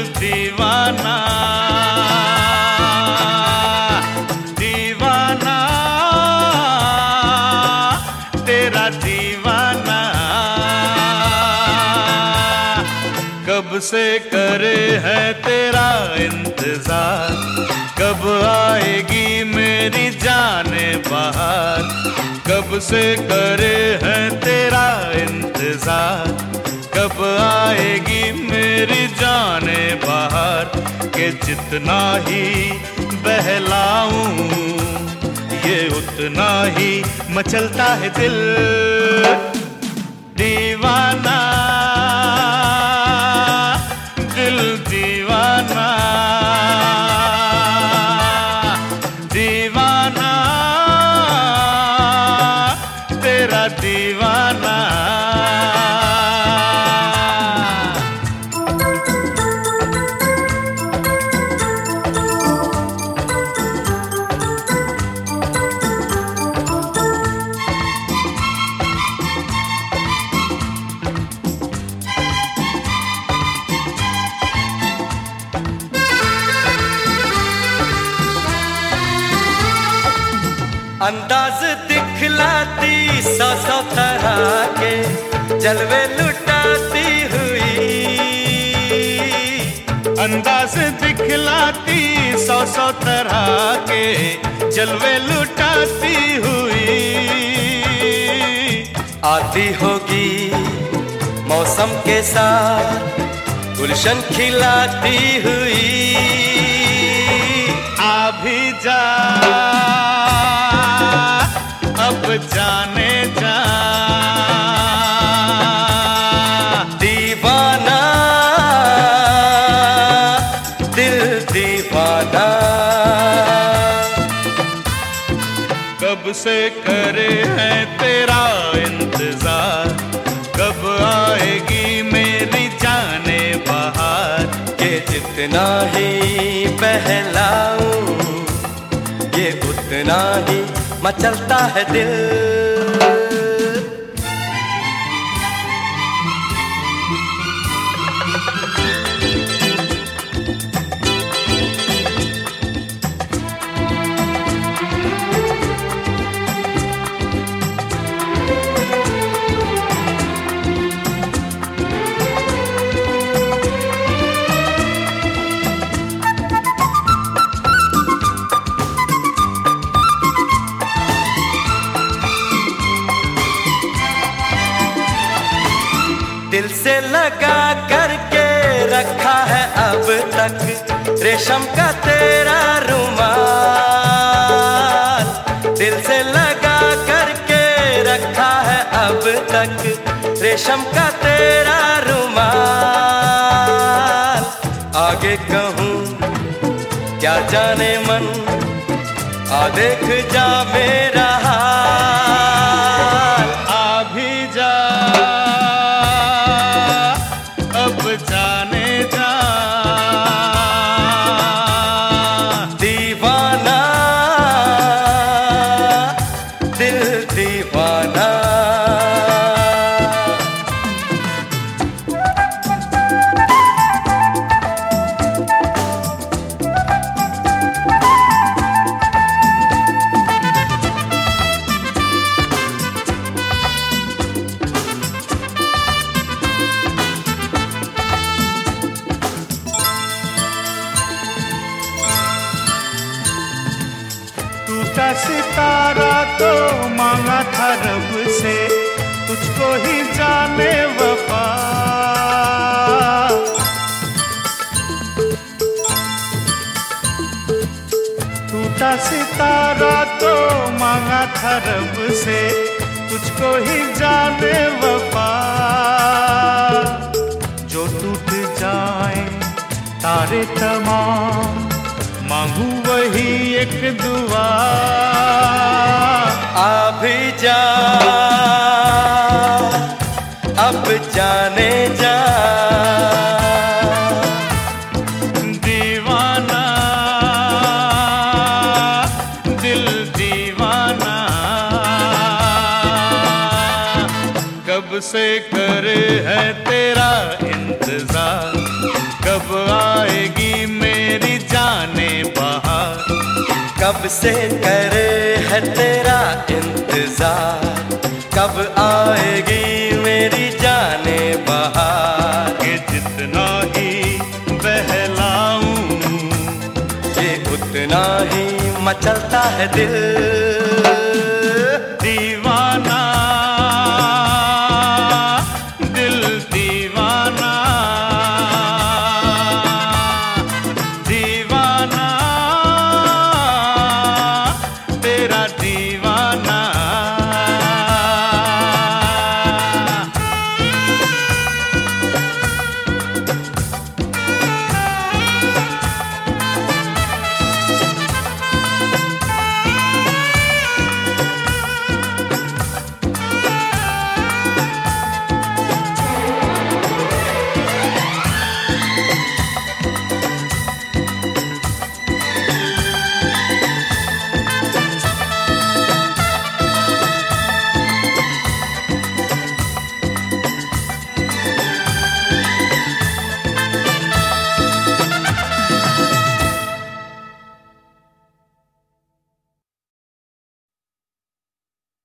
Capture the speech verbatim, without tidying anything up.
दीवाना दीवाना तेरा दीवाना। कब से करे है तेरा इंतजार, कब आएगी मेरी जाने बाहर। कब से करे है तेरा इंतजार, कब आएगी मेरी जाने बाहर। के जितना ही बहलाऊं ये उतना ही मचलता है दिल दीवाना दिल दीवाना दीवाना तेरा दीवाना। अंदाज दिखलाती सौ सौ तरह के, जलवे लुटाती हुई। अंदाज दिखलाती सौ सौ तरह के, जलवे लुटाती हुई। आती होगी मौसम के साथ गुलशन खिलाती हुई। आ भी जा अब जाने जा दीवाना दिल दीवाना। कब से करे है तेरा इंतजार, कब आएगी मेरी जाने बाहर। के जितना ही बहलाऊं ये उतना ही मचलता है दिल। दिल से लगा करके रखा है अब तक रेशम का तेरा रुमाल। दिल से लगा करके रखा है अब तक रेशम का तेरा रुमाल। आगे कहूँ क्या जाने मन, आ देख जा मेरा हाल। आ भी जा अब जाने जा दीवाना दिल दीवाना। टूटा सितारा तो मांगा था रब से, तुझको ही जाने वफा। टूटा सितारा तो मांगा था रब से, तुझको ही जाने वफा। जो टूट जाए तारे तमाम, मांगू वही एक दुआ। आ भी जा अब जाने जा दीवाना दिल दीवाना। कब से करे है तेरा इंतजार, कब आएगी मेरी जाने बहार, कब से करे है तेरा इंतजार, कब आएगी मेरी जाने बहार। कि जितना ही बहलाऊं ये उतना ही मचलता है दिल।